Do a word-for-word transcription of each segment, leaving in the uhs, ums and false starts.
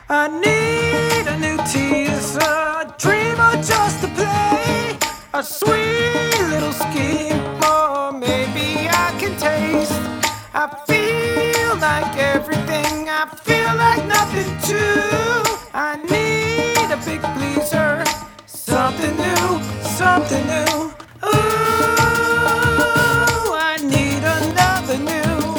I need a new teaser, a dream or just a play, a sweet little scheme, or maybe I can taste. I feel like everything, I feel like nothing too. I need a big pleaser, something new, something new. Ooh, I need another new.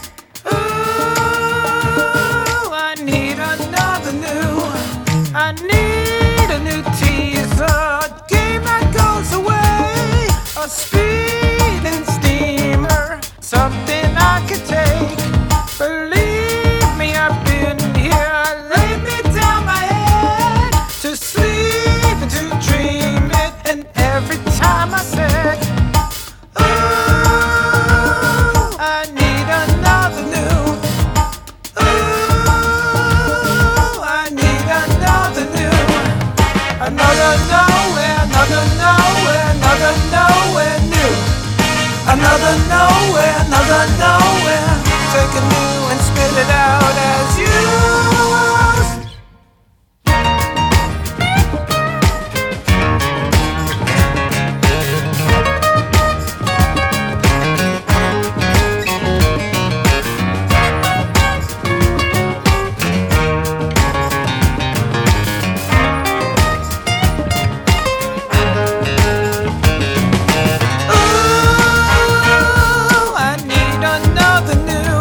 Ooh, I need another new. I need a new teaser, a game that goes away, a speeding steamer, something I could take. Believe me, I've been here. I laid me down my head to sleep and to dream it, and every time I said, ooh, I need another new. Ooh, I need another new. Another nowhere, another nowhere, another nowhere new. Another nowhere, another nowhere. Take a new and spit it out as used. Ooh, I need another new.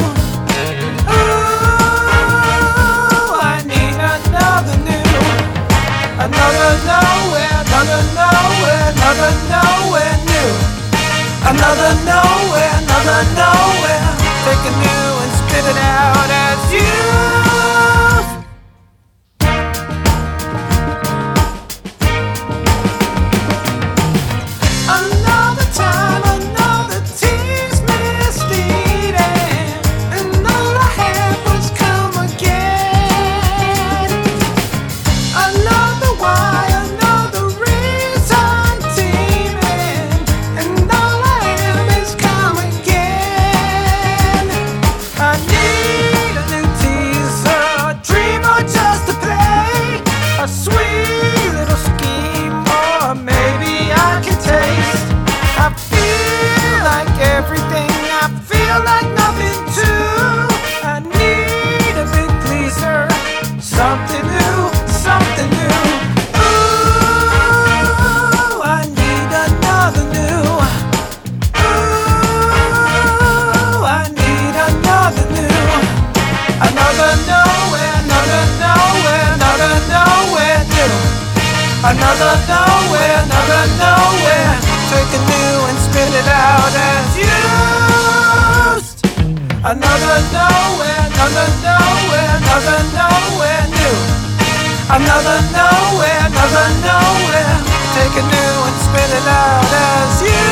Ooh, I need another new. Another nowhere, another nowhere, another nowhere new. Another nowhere, another nowhere. Take a new and spit it out as used. Another time, another tease misleading, and all I had was come again. Another why, another reason teeming, and all I am is come again. I need a new teaser, a dream or just a play, a sweet little scheme, or maybe I can taste. I feel like everything, I feel like nothing too. I need a big pleaser, something new, something new. Ooh, I need another new. Ooh, I need another new. Another nowhere, another nowhere, another nowhere new. Another nowhere, another nowhere. Take a new and spit it out as used. Another nowhere, another nowhere, another nowhere new. Another nowhere, another nowhere. Take a new and spit it out as used.